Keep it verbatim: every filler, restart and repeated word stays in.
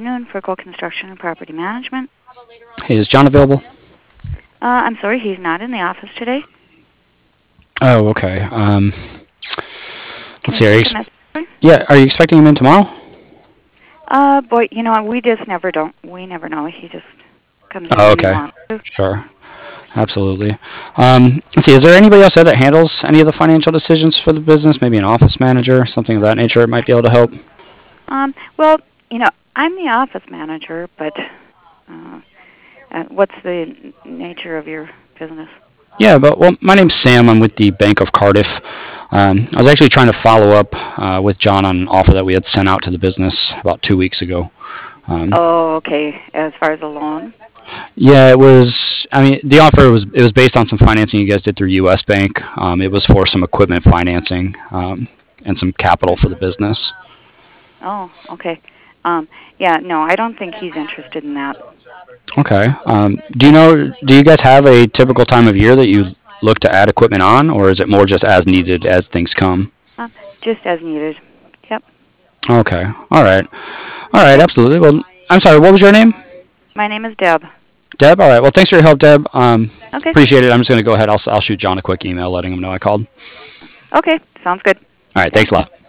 afternoon, Furco Construction and Property Management. Hey, is John available? Uh, I'm sorry, he's not in the office today. Oh, okay. Um, Can let's I see. Are you take a ex- message? for you? yeah, are you expecting him in tomorrow? Uh, boy, you know, we just never don't. We never know. He just comes in Oh, when he okay. wants to. Sure. Absolutely. Um, let's see. Is there anybody else there that handles any of the financial decisions for the business? Maybe an office manager, something of that nature, that might be able to help. Um, well, you know, I'm the office manager, but uh, uh, what's the n- nature of your business? Yeah, but well, my name's Sam. I'm with the Bank of Cardiff. Um, I was actually trying to follow up uh, with John on an offer that we had sent out to the business about two weeks ago. Um, Oh, okay. As far as a loan? yeah, it was. I mean, the offer was it was based on some financing you guys did through U S. Bank. Um, it was for some equipment financing um, and some capital for the business. Oh, okay. Um, yeah, no, I don't think he's interested in that. Okay. Um, do you know? Do you guys have a typical time of year that you look to add equipment on, or is it more just as needed as things come? Uh, just as needed. Yep. Okay. All right. All right. Okay. Absolutely. Well, I'm sorry. What was your name? My name is Deb. Deb. All right. Well, thanks for your help, Deb. Um, Okay. appreciate it. I'm just gonna go ahead. I'll I'll shoot John a quick email letting him know I called. Okay. Sounds good. All right. Thanks Thanks. a lot.